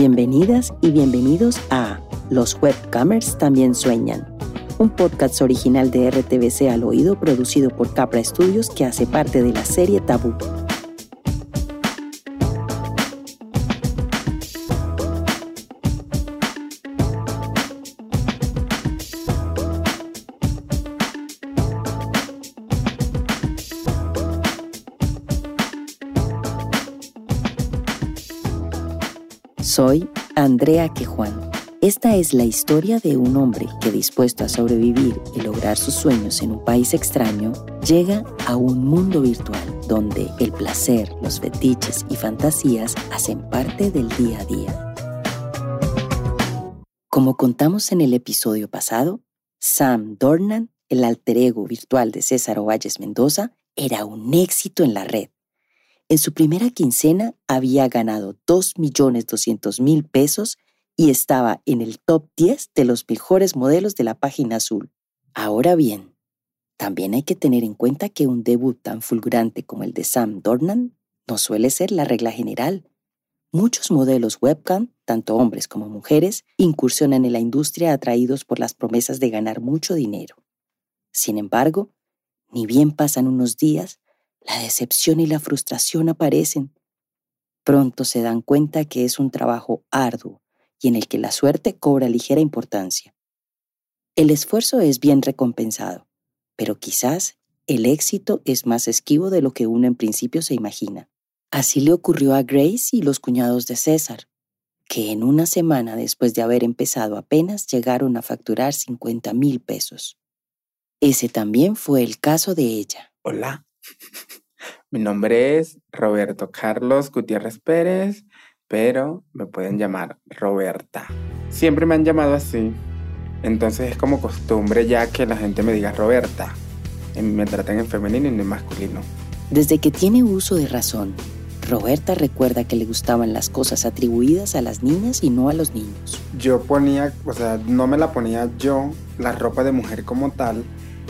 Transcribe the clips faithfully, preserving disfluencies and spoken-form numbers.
Bienvenidas y bienvenidos a Los Webcamers también sueñan, un podcast original de R T V C al oído producido por Capra Studios que hace parte de la serie Tabú. Soy Andrea Quejuan. Esta es la historia de un hombre que, dispuesto a sobrevivir y lograr sus sueños en un país extraño, llega a un mundo virtual donde el placer, los fetiches y fantasías hacen parte del día a día. Como contamos en el episodio pasado, Sam Dornan, el alter ego virtual de César Ovalles Mendoza, era un éxito en la red. En su primera quincena había ganado dos millones doscientos mil pesos y estaba en el top diez de los mejores modelos de la página azul. Ahora bien, también hay que tener en cuenta que un debut tan fulgurante como el de Sam Dornan no suele ser la regla general. Muchos modelos webcam, tanto hombres como mujeres, incursionan en la industria atraídos por las promesas de ganar mucho dinero. Sin embargo, ni bien pasan unos días, la decepción y la frustración aparecen. Pronto se dan cuenta que es un trabajo arduo y en el que la suerte cobra ligera importancia. El esfuerzo es bien recompensado, pero quizás el éxito es más esquivo de lo que uno en principio se imagina. Así le ocurrió a Grace y los cuñados de César, que en una semana después de haber empezado apenas llegaron a facturar cincuenta mil pesos. Ese también fue el caso de ella. Hola. Mi nombre es Roberto Carlos Gutiérrez Pérez, pero me pueden llamar Roberta. Siempre me han llamado así, entonces es como costumbre ya que la gente me diga Roberta. Me tratan en femenino y no en masculino. Desde que tiene uso de razón, Roberta recuerda que le gustaban las cosas atribuidas a las niñas y no a los niños. Yo ponía, o sea, no me la ponía yo, la ropa de mujer como tal,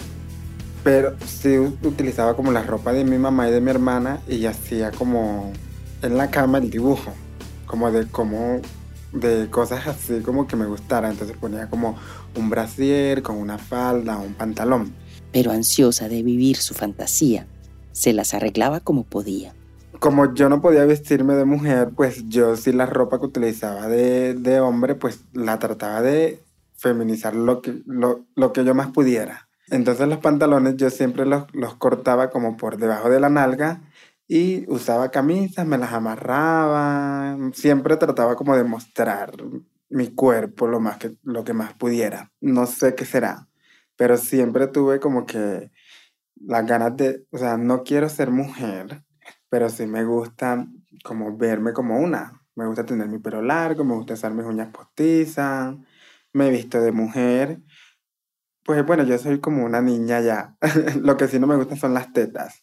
pero sí utilizaba como la ropa de mi mamá y de mi hermana y hacía como en la cama el dibujo, como de, como de cosas así como que me gustaran. Entonces ponía como un brasier con una falda, un pantalón. Pero ansiosa de vivir su fantasía, se las arreglaba como podía. Como yo no podía vestirme de mujer, pues yo sí la ropa que utilizaba de, de hombre, pues la trataba de feminizar lo que, lo, lo que yo más pudiera. Entonces los pantalones yo siempre los, los cortaba como por debajo de la nalga y usaba camisas, me las amarraba, siempre trataba como de mostrar mi cuerpo lo, más que, lo que más pudiera. No sé qué será, pero siempre tuve como que las ganas de, o sea, no quiero ser mujer, pero sí me gusta como verme como una. Me gusta tener mi pelo largo, me gusta usar mis uñas postizas, me he visto de mujer. Pues bueno, yo soy como una niña ya. Lo que sí no me gusta son las tetas.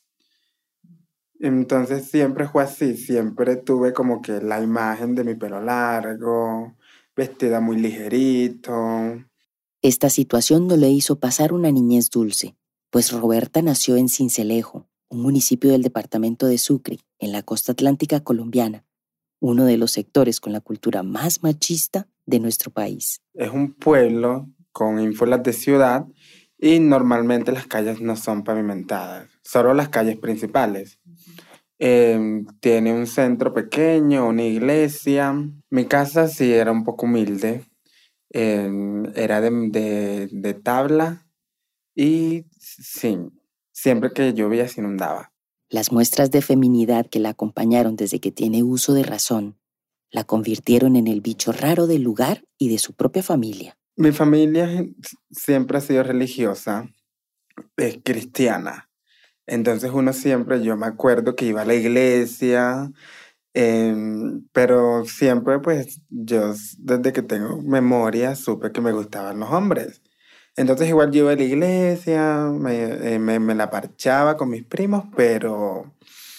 Entonces siempre fue así, siempre tuve como que la imagen de mi pelo largo, vestida muy ligerito. Esta situación no le hizo pasar una niñez dulce, pues Roberta nació en Sincelejo, un municipio del departamento de Sucre, en la costa atlántica colombiana, uno de los sectores con la cultura más machista de nuestro país. Es un pueblo con ínfulas de ciudad y normalmente las calles no son pavimentadas, solo las calles principales. Eh, tiene un centro pequeño, una iglesia. Mi casa sí era un poco humilde, eh, era de, de, de tabla y sí, siempre que llovía se inundaba. Las muestras de feminidad que la acompañaron desde que tiene uso de razón la convirtieron en el bicho raro del lugar y de su propia familia. Mi familia siempre ha sido religiosa, es cristiana. Entonces uno siempre, yo me acuerdo que iba a la iglesia, eh, pero siempre pues yo desde que tengo memoria supe que me gustaban los hombres. Entonces igual yo iba a la iglesia, me, eh, me, me la parchaba con mis primos, pero,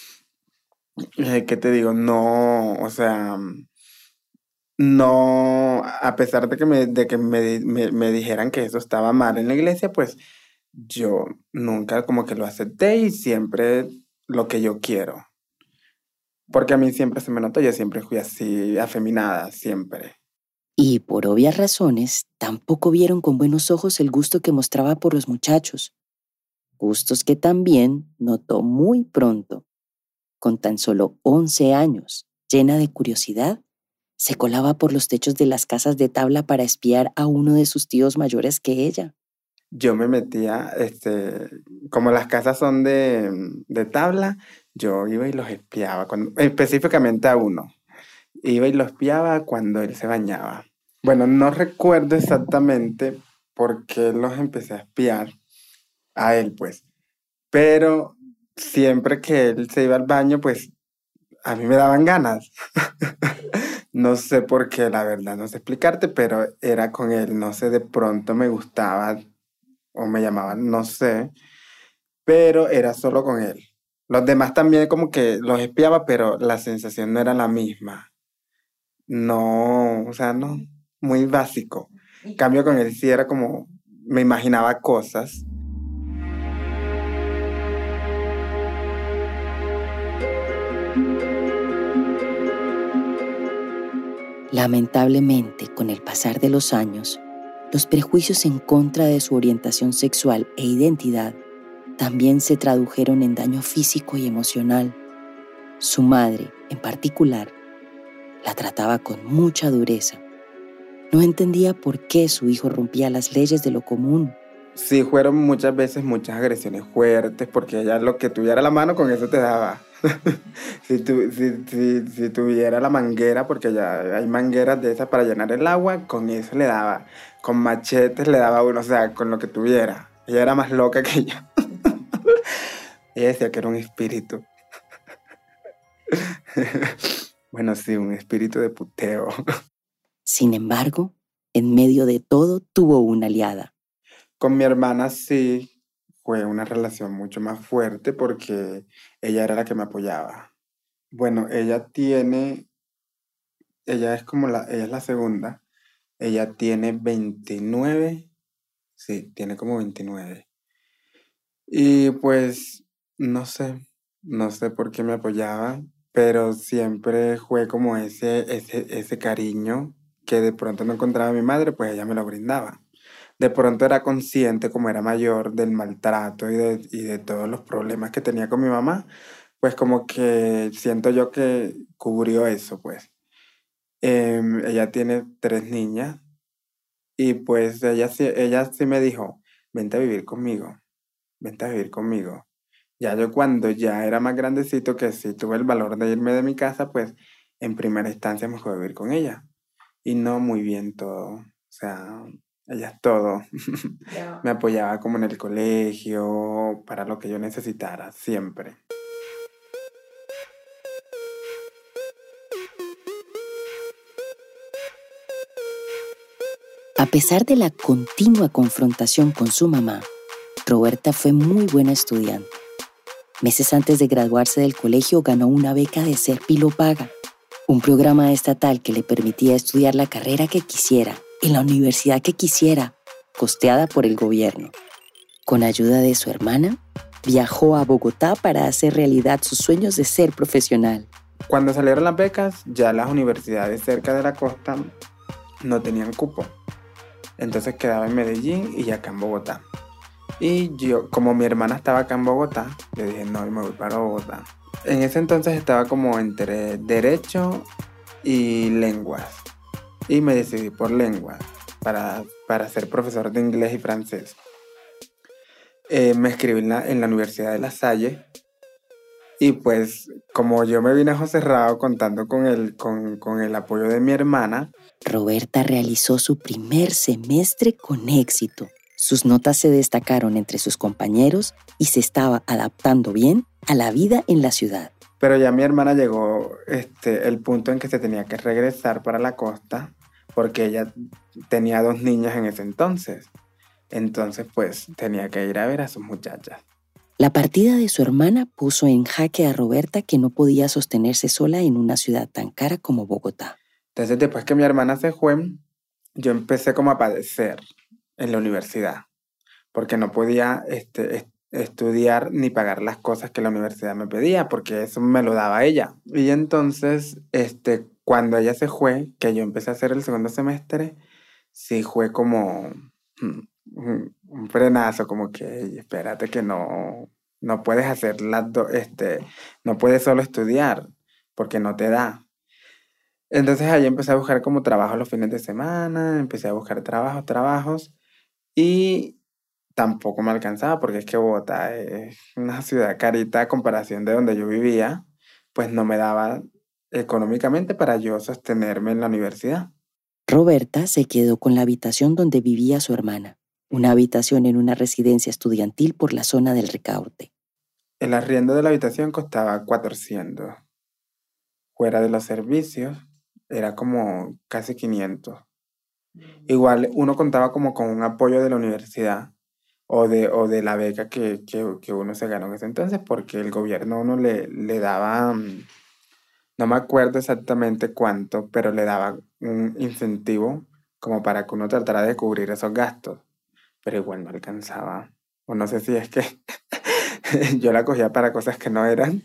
eh, ¿qué te digo? No, o sea... No, a pesar de que, me, de que me, me, me dijeran que eso estaba mal en la iglesia, pues yo nunca como que lo acepté y siempre lo que yo quiero. porque a mí siempre se me notó, yo siempre fui así, afeminada, siempre. Y por obvias razones, tampoco vieron con buenos ojos el gusto que mostraba por los muchachos, gustos que también notó muy pronto. Con tan solo once años, llena de curiosidad, se colaba por los techos de las casas de tabla para espiar a uno de sus tíos mayores que ella. Yo me metía, este, como las casas son de, de tabla, yo iba y los espiaba, cuando, específicamente a uno. Iba y lo espiaba cuando él se bañaba. Bueno, no recuerdo exactamente por qué los empecé a espiar a él, pues. Pero siempre que él se iba al baño, pues a mí me daban ganas. No sé por qué, la verdad, no sé explicarte, pero era con él. No sé, de pronto me gustaba o me llamaban, no sé, pero era solo con él. Los demás también como que los espiaba, pero la sensación no era la misma. No, o sea, no, muy básico. En cambio con él sí era como, me imaginaba cosas. Lamentablemente, con el pasar de los años, los prejuicios en contra de su orientación sexual e identidad también se tradujeron en daño físico y emocional. Su madre, en particular, la trataba con mucha dureza. No entendía por qué su hijo rompía las leyes de lo común. Sí, fueron muchas veces muchas agresiones fuertes, porque ella lo que tuviera a la mano con eso te daba. si, tu, si, si, si tuviera la manguera, porque ya hay mangueras de esas para llenar el agua, con eso le daba. Con machetes le daba uno, o sea, con lo que tuviera. Ella era más loca que yo. Ella decía que era un espíritu. Bueno, sí, un espíritu de puteo. Sin embargo, en medio de todo tuvo una aliada. Con mi hermana sí fue una relación mucho más fuerte porque ella era la que me apoyaba. Bueno, ella tiene, ella es como la, ella es la segunda. Ella tiene veintinueve, sí, tiene como veintinueve. Y pues, no sé, no sé por qué me apoyaba, pero siempre fue como ese, ese, ese cariño que de pronto no encontraba mi madre, pues ella me lo brindaba. De pronto era consciente, como era mayor, del maltrato y de, y de todos los problemas que tenía con mi mamá, pues como que siento yo que cubrió eso, pues. Em, ella tiene tres niñas y pues ella, sí- ella sí me dijo, vente a vivir conmigo, vente a vivir conmigo. Ya yo cuando ya era más grandecito, que sí tuve el valor de irme de mi casa, pues en primera instancia me fui a vivir con ella. Y no muy bien todo. O sea, ella es todo. Yeah. Me apoyaba como en el colegio, para lo que yo necesitara, siempre. A pesar de la continua confrontación con su mamá, Roberta fue muy buena estudiante. Meses antes de graduarse del colegio ganó una beca de Serpilo Paga, un programa estatal que le permitía estudiar la carrera que quisiera, en la universidad que quisiera, costeada por el gobierno. Con ayuda de su hermana, viajó a Bogotá para hacer realidad sus sueños de ser profesional. Cuando salieron las becas, ya las universidades cerca de la costa no tenían cupo. Entonces quedaba en Medellín y acá en Bogotá. Y yo, como mi hermana estaba acá en Bogotá, le dije, no, me voy para Bogotá. En ese entonces estaba como entre derecho y lenguas. Y me decidí por lenguas para, para ser profesor de inglés y francés. Eh, me escribí en la, en la Universidad de La Salle. Y pues como yo me vine a ojos cerrados contando con el, con, con el apoyo de mi hermana, Roberta realizó su primer semestre con éxito. Sus notas se destacaron entre sus compañeros y se estaba adaptando bien a la vida en la ciudad. Pero ya mi hermana llegó este, el punto en que se tenía que regresar para la costa porque ella tenía dos niñas en ese entonces. Entonces pues tenía que ir a ver a sus muchachas. La partida de su hermana puso en jaque a Roberta, que no podía sostenerse sola en una ciudad tan cara como Bogotá. Entonces después que mi hermana se fue, yo empecé como a padecer en la universidad porque no podía este, estudiar ni pagar las cosas que la universidad me pedía, porque eso me lo daba ella. Y entonces, este, cuando ella se fue, que yo empecé a hacer el segundo semestre, sí fue como mm, un, un frenazo, como que "Ey, espérate que no, no puedes hacer las dos, este, no puedes solo estudiar, porque no te da". Entonces ahí empecé a buscar como trabajo los fines de semana, empecé a buscar trabajos, trabajos, y tampoco me alcanzaba porque es que Bogotá es una ciudad carita a comparación de donde yo vivía, pues no me daba económicamente para yo sostenerme en la universidad. Roberta se quedó con la habitación donde vivía su hermana, una habitación en una residencia estudiantil por la zona del Ricaurte. El arriendo de la habitación costaba cuatrocientos. Fuera de los servicios era como casi quinientos. Igual uno contaba como con un apoyo de la universidad o de, o de la beca que, que, que uno se ganó en ese entonces, porque el gobierno a uno le, le daba, mm, no me acuerdo exactamente cuánto, pero le daba un incentivo como para que uno tratara de cubrir esos gastos, pero igual no alcanzaba. O no sé si es que yo la cogía para cosas que no eran,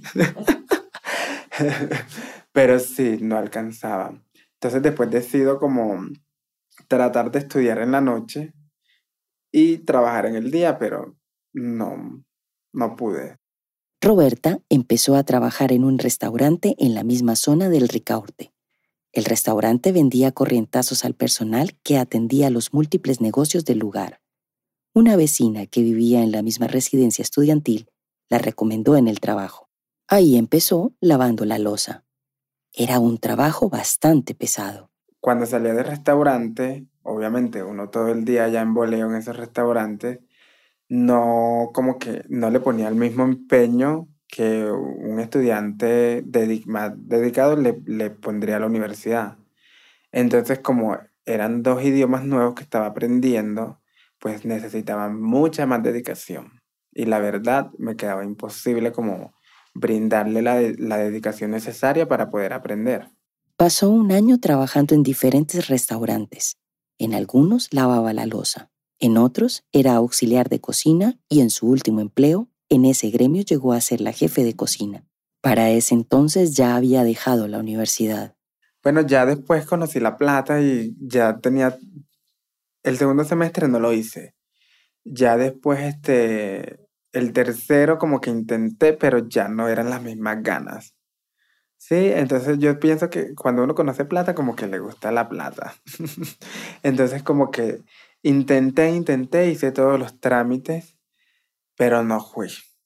pero sí, no alcanzaba. Entonces después decido como tratar de estudiar en la noche y trabajar en el día, pero no, no pude. Roberta empezó a trabajar en un restaurante en la misma zona del Ricaurte. El restaurante vendía corrientazos al personal que atendía los múltiples negocios del lugar. Una vecina que vivía en la misma residencia estudiantil la recomendó en el trabajo. Ahí empezó lavando la loza. Era un trabajo bastante pesado. Cuando salía del restaurante, obviamente uno todo el día ya en boleo en esos restaurantes, no como que no le ponía el mismo empeño que un estudiante dedi- más dedicado le, le pondría a la universidad. Entonces, como eran dos idiomas nuevos que estaba aprendiendo, pues necesitaba mucha más dedicación. Y la verdad, me quedaba imposible como brindarle la, de- la dedicación necesaria para poder aprender. Pasó un año trabajando en diferentes restaurantes. En algunos lavaba la loza, en otros era auxiliar de cocina y en su último empleo, en ese gremio llegó a ser la jefe de cocina. Para ese entonces ya había dejado la universidad. Bueno, ya después conocí La Plata y ya tenía, el segundo semestre no lo hice. Ya después, este, el tercero como que intenté, pero ya no eran las mismas ganas. Sí, entonces yo pienso que cuando uno conoce plata, como que le gusta la plata. Entonces como que intenté, intenté, hice todos los trámites, pero no fui.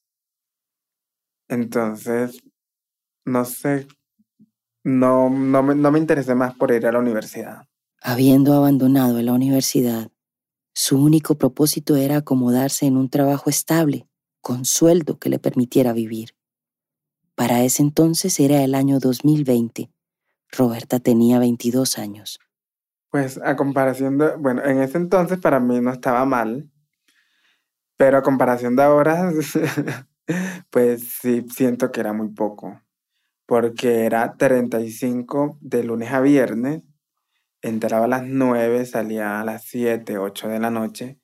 Entonces, no sé, no, no me, no me interesé más por ir a la universidad. Habiendo abandonado la universidad, su único propósito era acomodarse en un trabajo estable, con sueldo que le permitiera vivir. Para ese entonces era el año dos mil veinte. Roberta tenía veintidós años. Pues a comparación de, bueno, en ese entonces para mí no estaba mal, pero a comparación de ahora, pues sí siento que era muy poco, porque era treinta y cinco de lunes a viernes, entraba a las nueve, salía a las siete, ocho de la noche,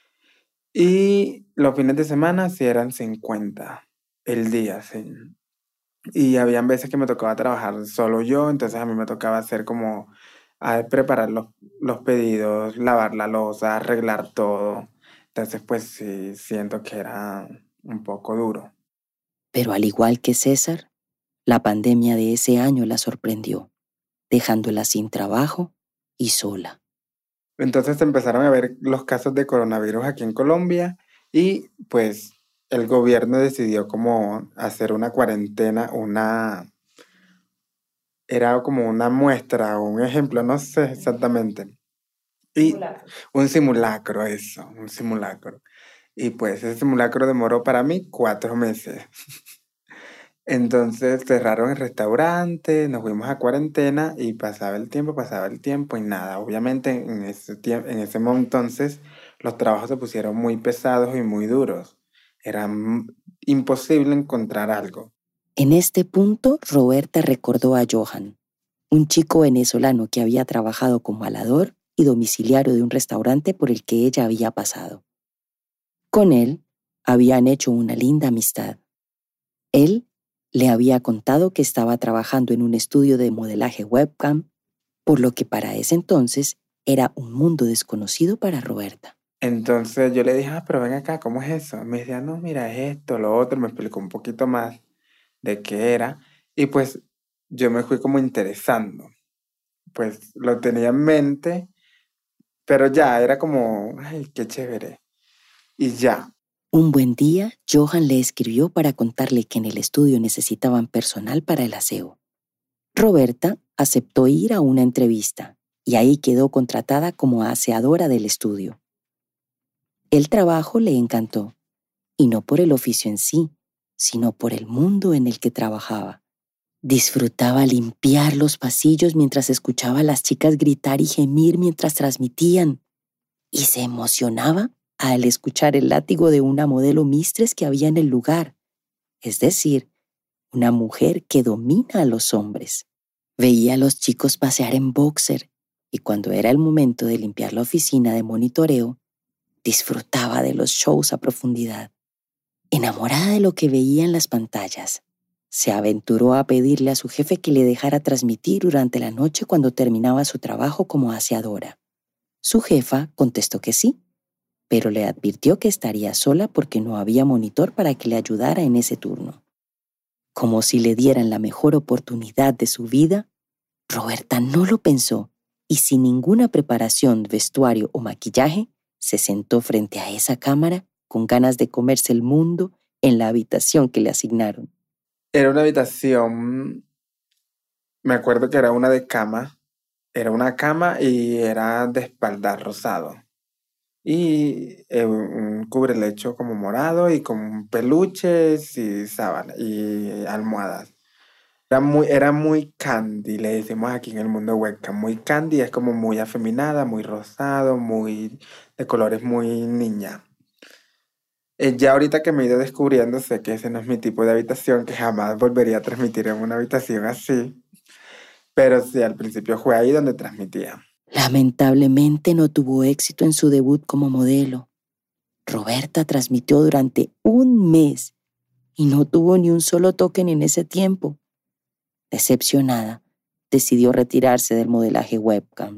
y los fines de semana sí eran cincuenta el día, sí. Y habían veces que me tocaba trabajar solo yo, entonces a mí me tocaba hacer como a preparar los, los pedidos, lavar la loza, arreglar todo. Entonces, pues sí, siento que era un poco duro. Pero al igual que César, la pandemia de ese año la sorprendió, dejándola sin trabajo y sola. Entonces empezaron a ver los casos de coronavirus aquí en Colombia y pues el gobierno decidió como hacer una cuarentena, una, era como una muestra o un ejemplo, no sé exactamente. Y simulacro. Un simulacro, eso, un simulacro. Y pues ese simulacro demoró para mí cuatro meses. Entonces cerraron el restaurante, nos fuimos a cuarentena y pasaba el tiempo, pasaba el tiempo y nada. Obviamente en ese tiempo, en ese momento entonces los trabajos se pusieron muy pesados y muy duros. Era m- imposible encontrar algo. En este punto, Roberta recordó a Johan, un chico venezolano que había trabajado como alador y domiciliario de un restaurante por el que ella había pasado. Con él, habían hecho una linda amistad. Él le había contado que estaba trabajando en un estudio de modelaje webcam, por lo que para ese entonces era un mundo desconocido para Roberta. Entonces yo le dije, ah, pero ven acá, ¿cómo es eso? Me decía, no, mira, es esto, lo otro, me explicó un poquito más de qué era. Y pues yo me fui como interesando. Pues lo tenía en mente, pero ya era como, ay, qué chévere. Y ya. Un buen día, Johan le escribió para contarle que en el estudio necesitaban personal para el aseo. Roberta aceptó ir a una entrevista y ahí quedó contratada como aseadora del estudio. El trabajo le encantó, y no por el oficio en sí, sino por el mundo en el que trabajaba. Disfrutaba limpiar los pasillos mientras escuchaba a las chicas gritar y gemir mientras transmitían, y se emocionaba al escuchar el látigo de una modelo mistress que había en el lugar, es decir, una mujer que domina a los hombres. Veía a los chicos pasear en boxer y cuando era el momento de limpiar la oficina de monitoreo, disfrutaba de los shows a profundidad. Enamorada de lo que veía en las pantallas, se aventuró a pedirle a su jefe que le dejara transmitir durante la noche cuando terminaba su trabajo como aseadora. Su jefa contestó que sí, pero le advirtió que estaría sola porque no había monitor para que le ayudara en ese turno. Como si le dieran la mejor oportunidad de su vida, Roberta no lo pensó y sin ninguna preparación, vestuario o maquillaje, se sentó frente a esa cámara con ganas de comerse el mundo en la habitación que le asignaron. Era una habitación, me acuerdo que era una de cama, era una cama y era de espaldar rosado. Y eh, un cubrelecho como morado y con peluches y sábanas y almohadas. Era muy, era muy candy, le decimos aquí en el mundo webcam. Muy candy, es como muy afeminada, muy rosado, muy de colores muy niña. Eh, ya ahorita que me he ido descubriendo, sé que ese no es mi tipo de habitación, que jamás volvería a transmitir en una habitación así. Pero sí, al principio fue ahí donde transmitía. Lamentablemente no tuvo éxito en su debut como modelo. Roberta transmitió durante un mes y no tuvo ni un solo token en ese tiempo. Decepcionada, decidió retirarse del modelaje webcam.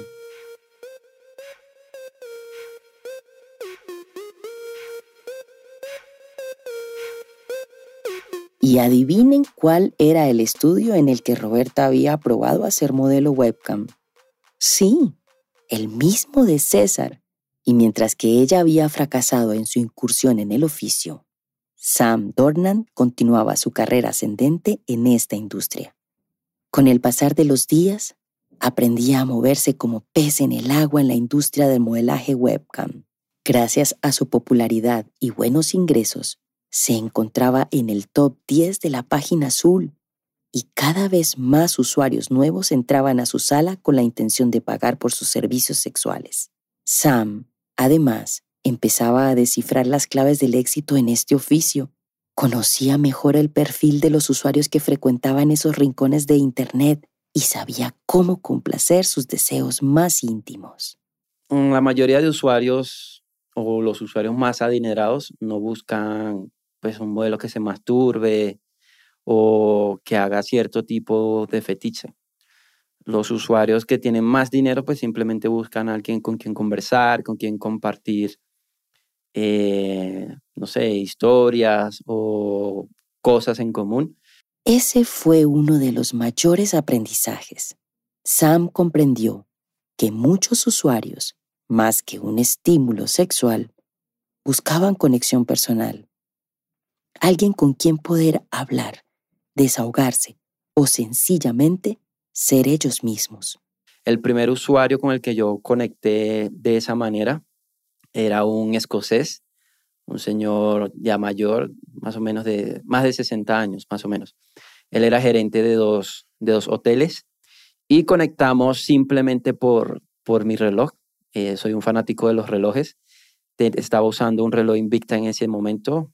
Y adivinen cuál era el estudio en el que Roberta había probado a ser modelo webcam. Sí, el mismo de César. Y mientras que ella había fracasado en su incursión en el oficio, Sam Dornan continuaba su carrera ascendente en esta industria. Con el pasar de los días, aprendía a moverse como pez en el agua en la industria del modelaje webcam. Gracias a su popularidad y buenos ingresos, se encontraba en el top diez de la página azul y cada vez más usuarios nuevos entraban a su sala con la intención de pagar por sus servicios sexuales. Sam, además, empezaba a descifrar las claves del éxito en este oficio. Conocía mejor el perfil de los usuarios que frecuentaban esos rincones de Internet y sabía cómo complacer sus deseos más íntimos. La mayoría de usuarios o los usuarios más adinerados no buscan pues, un modelo que se masturbe o que haga cierto tipo de fetiche. Los usuarios que tienen más dinero pues simplemente buscan a alguien con quien conversar, con quien compartir Eh, no sé, historias o cosas en común. Ese fue uno de los mayores aprendizajes. Sam comprendió que muchos usuarios, más que un estímulo sexual, buscaban conexión personal. Alguien con quien poder hablar, desahogarse o sencillamente ser ellos mismos. El primer usuario con el que yo conecté de esa manera era un escocés, un señor ya mayor, más o menos de más de sesenta años, más o menos. Él era gerente de dos, de dos hoteles y conectamos simplemente por, por mi reloj. Eh, soy un fanático de los relojes. Estaba usando un reloj Invicta en ese momento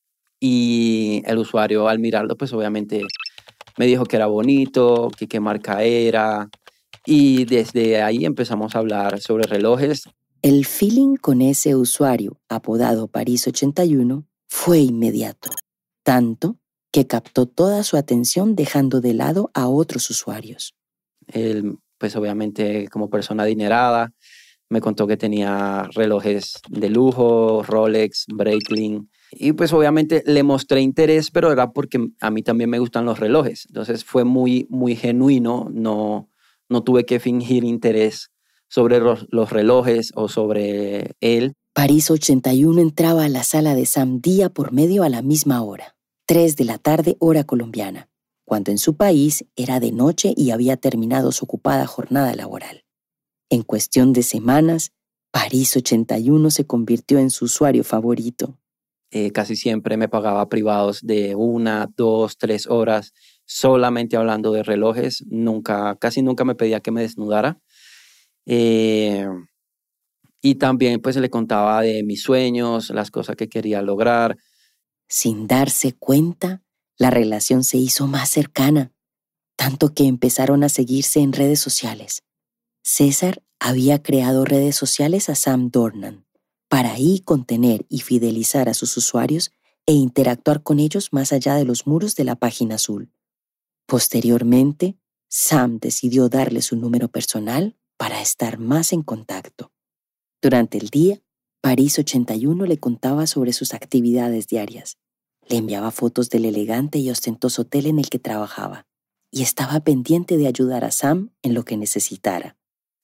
y el usuario al mirarlo, pues obviamente me dijo que era bonito, que qué marca era y desde ahí empezamos a hablar sobre relojes. El feeling con ese usuario, apodado París ochenta y uno, fue inmediato, tanto que captó toda su atención dejando de lado a otros usuarios. Él, pues obviamente como persona adinerada, me contó que tenía relojes de lujo, Rolex, Breitling, y pues obviamente le mostré interés, pero era porque a mí también me gustan los relojes. Entonces fue muy, muy genuino, no, no tuve que fingir interés sobre los, los relojes o sobre él. París ochenta y uno entraba a la sala de Sam día por medio a la misma hora, tres de la tarde hora colombiana, cuando en su país era de noche y había terminado su ocupada jornada laboral. En cuestión de semanas, París ochenta y uno se convirtió en su usuario favorito. Eh, casi siempre me pagaba privados de una, dos, tres horas solamente hablando de relojes. Nunca, casi nunca me pedía que me desnudara. Eh, y también pues le contaba de mis sueños, las cosas que quería lograr. Sin darse cuenta, la relación se hizo más cercana, tanto que empezaron a seguirse en redes sociales. César había creado redes sociales a Sam Dornan para ahí contener y fidelizar a sus usuarios e interactuar con ellos más allá de los muros de la página azul. Posteriormente, Sam decidió darle su número personal para estar más en contacto. Durante el día, París ochenta y uno le contaba sobre sus actividades diarias. Le enviaba fotos del elegante y ostentoso hotel en el que trabajaba y estaba pendiente de ayudar a Sam en lo que necesitara.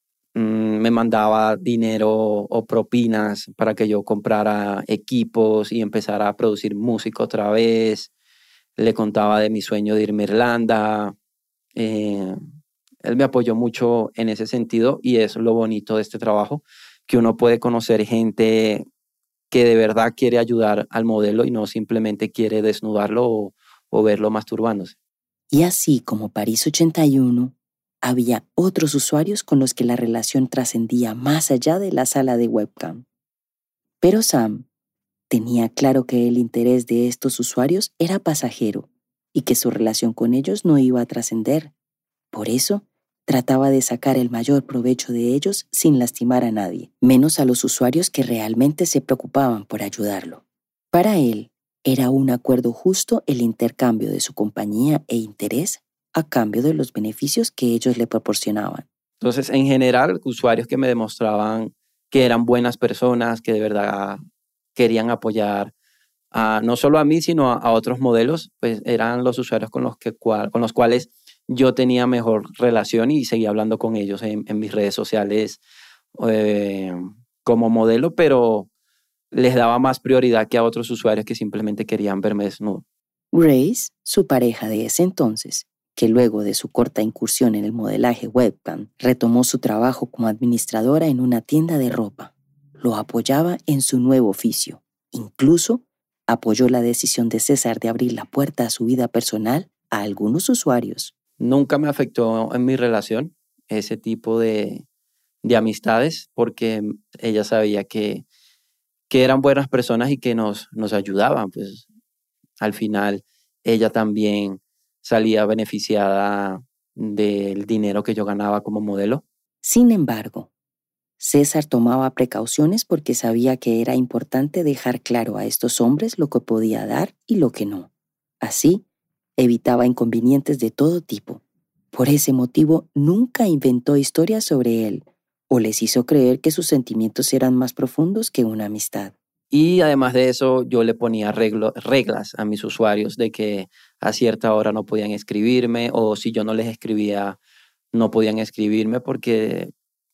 Me mandaba dinero o propinas para que yo comprara equipos y empezara a producir música otra vez. Le contaba de mi sueño de irme a Irlanda. Eh, él me apoyó mucho en ese sentido y es lo bonito de este trabajo, que uno puede conocer gente que de verdad quiere ayudar al modelo y no simplemente quiere desnudarlo o, o verlo masturbándose. Y así como París ochenta y uno, había otros usuarios con los que la relación trascendía más allá de la sala de webcam. Pero Sam tenía claro que el interés de estos usuarios era pasajero y que su relación con ellos no iba a trascender. Por eso, trataba de sacar el mayor provecho de ellos sin lastimar a nadie, menos a los usuarios que realmente se preocupaban por ayudarlo. Para él, era un acuerdo justo el intercambio de su compañía e interés a cambio de los beneficios que ellos le proporcionaban. Entonces, en general, usuarios que me demostraban que eran buenas personas, que de verdad querían apoyar a, no solo a mí, sino a, a otros modelos, pues eran los usuarios con los, que, con los cuales yo tenía mejor relación y seguía hablando con ellos en, en mis redes sociales eh, como modelo, pero les daba más prioridad que a otros usuarios que simplemente querían verme desnudo. Grace, su pareja de ese entonces, que luego de su corta incursión en el modelaje webcam, retomó su trabajo como administradora en una tienda de ropa. Lo apoyaba en su nuevo oficio. Incluso apoyó la decisión de César de abrir la puerta a su vida personal a algunos usuarios. Nunca me afectó en mi relación ese tipo de, de amistades porque ella sabía que, que eran buenas personas y que nos, nos ayudaban. Pues al final ella también salía beneficiada del dinero que yo ganaba como modelo. Sin embargo, César tomaba precauciones porque sabía que era importante dejar claro a estos hombres lo que podía dar y lo que no. Así, evitaba inconvenientes de todo tipo. Por ese motivo, nunca inventó historias sobre él o les hizo creer que sus sentimientos eran más profundos que una amistad. Y además de eso, yo le ponía reglo, reglas a mis usuarios de que a cierta hora no podían escribirme o si yo no les escribía, no podían escribirme porque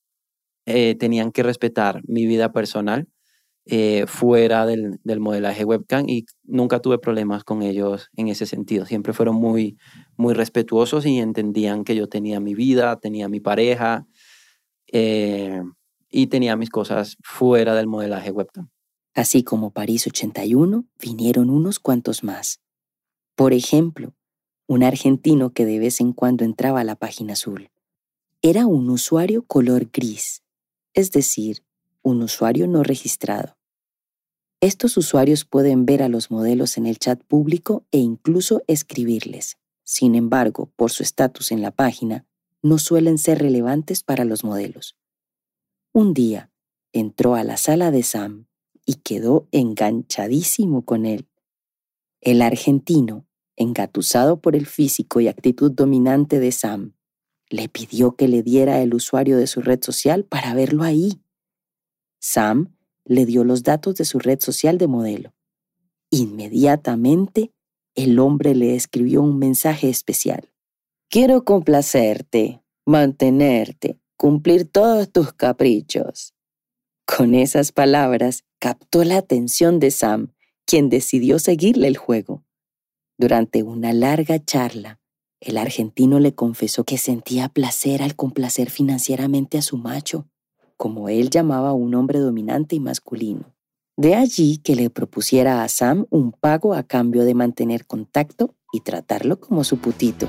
eh, tenían que respetar mi vida personal eh, fuera del, del modelaje webcam y nunca tuve problemas con ellos en ese sentido. Siempre fueron muy, muy respetuosos y entendían que yo tenía mi vida, tenía mi pareja eh, y tenía mis cosas fuera del modelaje webcam. Así como París ochenta y uno, vinieron unos cuantos más. Por ejemplo, un argentino que de vez en cuando entraba a la página azul. Era un usuario color gris, es decir, un usuario no registrado. Estos usuarios pueden ver a los modelos en el chat público e incluso escribirles. Sin embargo, por su estatus en la página, no suelen ser relevantes para los modelos. Un día, entró a la sala de Sam y quedó enganchadísimo con él. El argentino, engatusado por el físico y actitud dominante de Sam, le pidió que le diera el usuario de su red social para verlo ahí. Sam le dio los datos de su red social de modelo. Inmediatamente, el hombre le escribió un mensaje especial. Quiero complacerte, mantenerte, cumplir todos tus caprichos. Con esas palabras, captó la atención de Sam, quien decidió seguirle el juego. Durante una larga charla, el argentino le confesó que sentía placer al complacer financieramente a su macho, como él llamaba a un hombre dominante y masculino. De allí que le propusiera a Sam un pago a cambio de mantener contacto y tratarlo como su putito.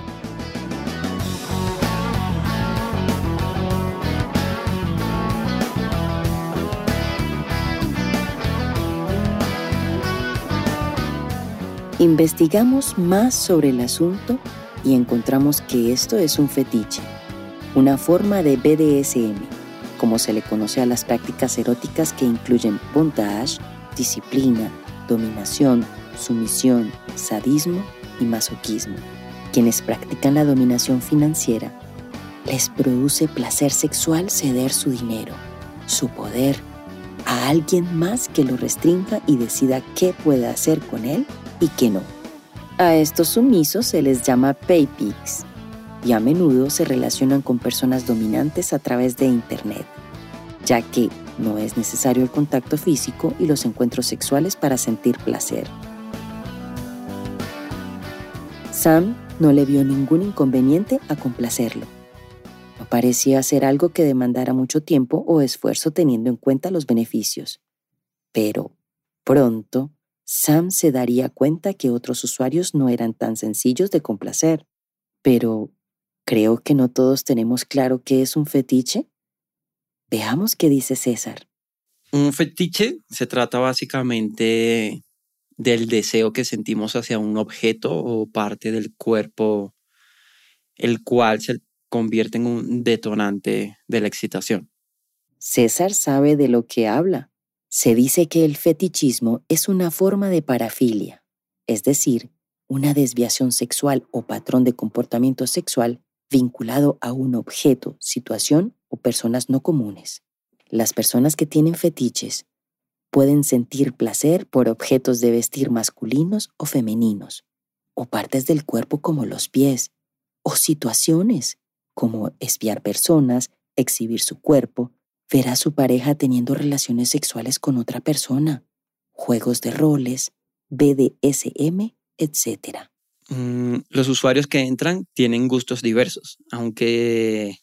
Investigamos más sobre el asunto y encontramos que esto es un fetiche, una forma de B D S M, como se le conoce a las prácticas eróticas que incluyen bondage, disciplina, dominación, sumisión, sadismo y masoquismo. Quienes practican la dominación financiera les produce placer sexual ceder su dinero, su poder, a alguien más que lo restrinja y decida qué puede hacer con él y qué no. A estos sumisos se les llama pay pigs y a menudo se relacionan con personas dominantes a través de Internet, ya que no es necesario el contacto físico y los encuentros sexuales para sentir placer. Sam no le vio ningún inconveniente a complacerlo. No parecía ser algo que demandara mucho tiempo o esfuerzo teniendo en cuenta los beneficios. Pero pronto, Sam se daría cuenta que otros usuarios no eran tan sencillos de complacer. Pero creo que no todos tenemos claro qué es un fetiche. Veamos qué dice César. Un fetiche se trata básicamente del deseo que sentimos hacia un objeto o parte del cuerpo, el cual se convierte en un detonante de la excitación. César sabe de lo que habla. Se dice que el fetichismo es una forma de parafilia, es decir, una desviación sexual o patrón de comportamiento sexual vinculado a un objeto, situación o personas no comunes. Las personas que tienen fetiches pueden sentir placer por objetos de vestir masculinos o femeninos, o partes del cuerpo como los pies, o situaciones como espiar personas, exhibir su cuerpo, ver a su pareja teniendo relaciones sexuales con otra persona, juegos de roles, B D S M, etcétera. Mm, los usuarios que entran tienen gustos diversos, aunque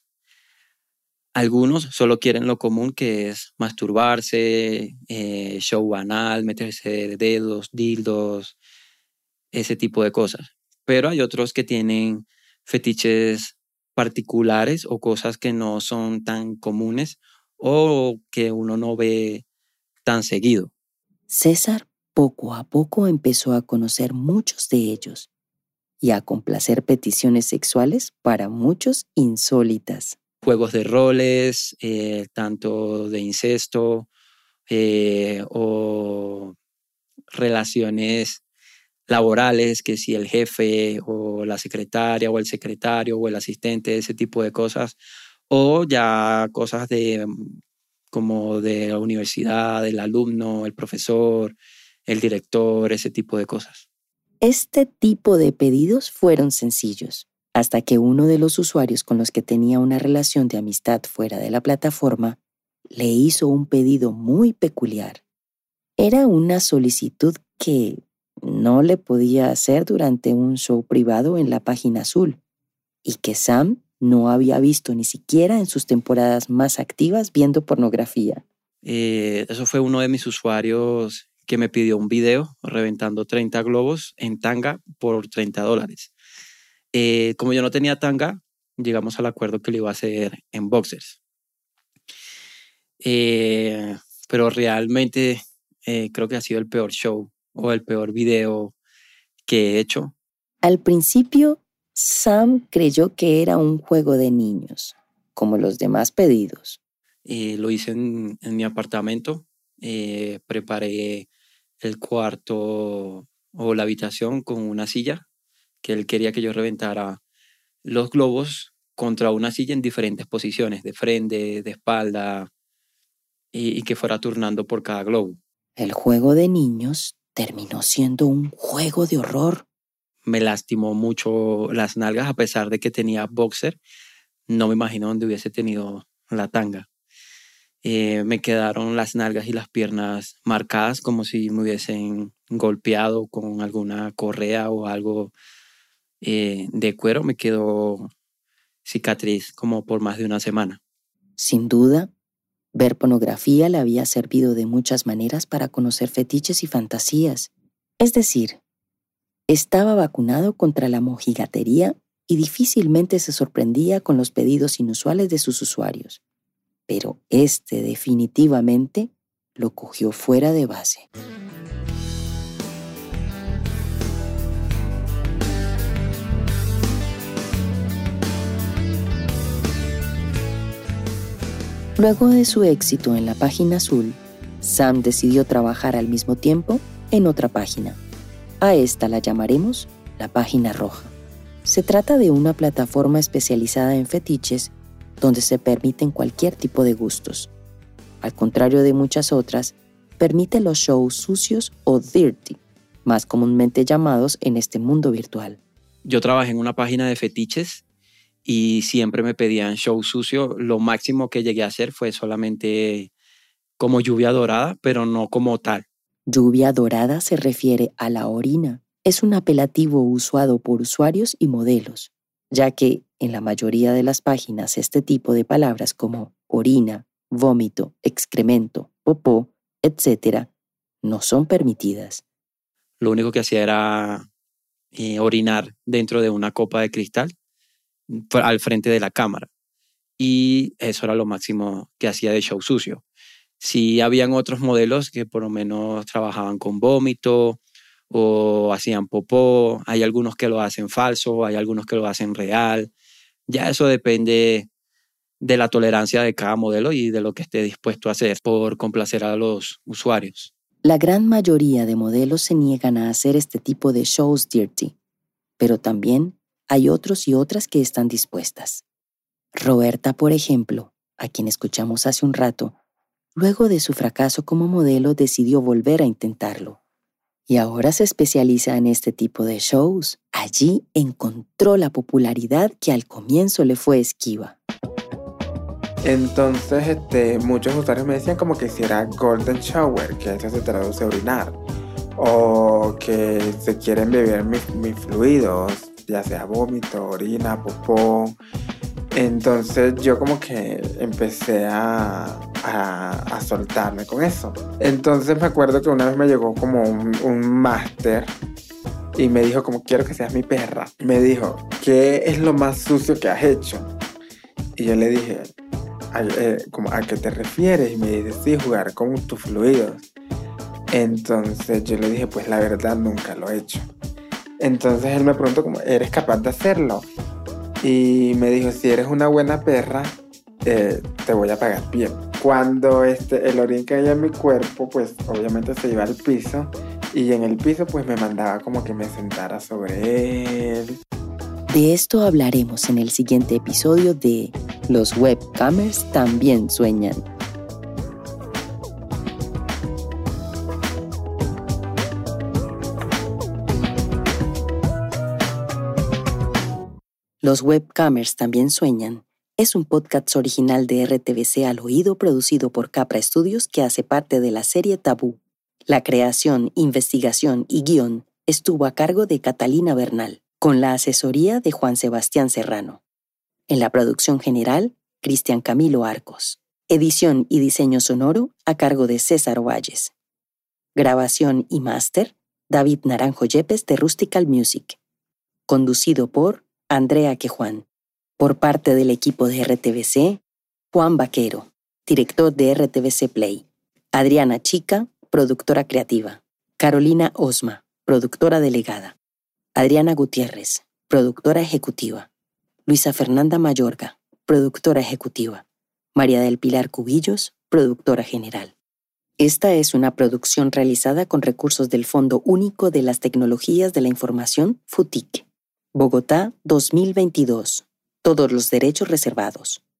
algunos solo quieren lo común, que es masturbarse, eh, show anal, meterse dedos, dildos, ese tipo de cosas. Pero hay otros que tienen fetiches particulares o cosas que no son tan comunes o que uno no ve tan seguido. César poco a poco empezó a conocer muchos de ellos y a complacer peticiones sexuales para muchos insólitas. Juegos de roles, eh, tanto de incesto eh, o relaciones laborales, que si el jefe o la secretaria o el secretario o el asistente, ese tipo de cosas, o ya cosas de como de la universidad, el alumno, el profesor, el director, ese tipo de cosas. Este tipo de pedidos fueron sencillos, hasta que uno de los usuarios con los que tenía una relación de amistad fuera de la plataforma le hizo un pedido muy peculiar. Era una solicitud que no le podía hacer durante un show privado en la página azul y que Sam no había visto ni siquiera en sus temporadas más activas viendo pornografía. Eh, eso fue uno de mis usuarios que me pidió un video reventando treinta globos en tanga por treinta dólares. Eh, como yo no tenía tanga, llegamos al acuerdo que lo iba a hacer en boxers. Eh, pero realmente eh, creo que ha sido el peor show o el peor video que he hecho. Al principio, Sam creyó que era un juego de niños, como los demás pedidos. Eh, lo hice en, en mi apartamento Eh, preparé el cuarto o la habitación con una silla, que él quería que yo reventara los globos contra una silla en diferentes posiciones, de frente, de espalda, y, y que fuera turnando por cada globo. El juego de niños terminó siendo un juego de horror. Me lastimó mucho las nalgas, a pesar de que tenía boxer. No me imagino dónde hubiese tenido la tanga. Eh, me quedaron las nalgas y las piernas marcadas como si me hubiesen golpeado con alguna correa o algo eh, de cuero. Me quedó cicatriz como por más de una semana. Sin duda, ver pornografía le había servido de muchas maneras para conocer fetiches y fantasías. Es decir, estaba vacunado contra la mojigatería y difícilmente se sorprendía con los pedidos inusuales de sus usuarios. Pero este definitivamente lo cogió fuera de base. Luego de su éxito en la página azul, Sam decidió trabajar al mismo tiempo en otra página. A esta la llamaremos la página roja. Se trata de una plataforma especializada en fetiches donde se permiten cualquier tipo de gustos. Al contrario de muchas otras, permite los shows sucios o dirty, más comúnmente llamados en este mundo virtual. Yo trabajé en una página de fetiches y siempre me pedían show sucio. Lo máximo que llegué a hacer fue solamente como lluvia dorada, pero no como tal. Lluvia dorada se refiere a la orina. Es un apelativo usado por usuarios y modelos, ya que en la mayoría de las páginas este tipo de palabras como orina, vómito, excremento, popó, etcétera, no son permitidas. Lo único que hacía era eh, orinar dentro de una copa de cristal al frente de la cámara. Y eso era lo máximo que hacía de show sucio. Sí habían otros modelos que por lo menos trabajaban con vómito o hacían popó. Hay algunos que lo hacen falso, hay algunos que lo hacen real. Ya eso depende de la tolerancia de cada modelo y de lo que esté dispuesto a hacer por complacer a los usuarios. La gran mayoría de modelos se niegan a hacer este tipo de shows dirty, pero también hay otros y otras que están dispuestas. Roberta, por ejemplo, a quien escuchamos hace un rato, luego de su fracaso como modelo decidió volver a intentarlo. Y ahora se especializa en este tipo de shows. Allí encontró la popularidad que al comienzo le fue esquiva. Entonces, este, muchos usuarios me decían como que hiciera golden shower, que eso se traduce a orinar, o que se quieren beber mis, mis fluidos, ya sea vómito, orina, popó. Entonces yo como que empecé a, a, a soltarme con eso. Entonces me acuerdo que una vez me llegó como un, un máster y me dijo como quiero que seas mi perra. Me dijo, ¿qué es lo más sucio que has hecho? Y yo le dije, ¿a, eh, como, ¿a qué te refieres? Y me dice, sí, jugar con tus fluidos. Entonces yo le dije, pues la verdad nunca lo he hecho. Entonces él me preguntó como, ¿eres capaz de hacerlo? Y me dijo, si eres una buena perra, eh, te voy a pagar bien. Cuando este, el orín caía en mi cuerpo, pues obviamente se iba al piso. Y en el piso pues me mandaba como que me sentara sobre él. De esto hablaremos en el siguiente episodio de Los webcamers también sueñan. Los webcamers también sueñan es un podcast original de R T V C Al Oído producido por Capra Studios que hace parte de la serie Tabú. La creación, investigación y guión estuvo a cargo de Catalina Bernal, con la asesoría de Juan Sebastián Serrano. En la producción general, Cristian Camilo Arcos. Edición y diseño sonoro a cargo de César Valles. Grabación y máster, David Naranjo Yepes de Rustical Music. Conducido por Andrea Quejuan. Por parte del equipo de R T V C, Juan Vaquero, director de R T V C Play. Adriana Chica, productora creativa. Carolina Osma, productora delegada. Adriana Gutiérrez, productora ejecutiva. Luisa Fernanda Mayorga, productora ejecutiva. María del Pilar Cubillos, productora general. Esta es una producción realizada con recursos del Fondo Único de las Tecnologías de la Información, FUTIC. Bogotá, dos mil veintidós. Todos los derechos reservados.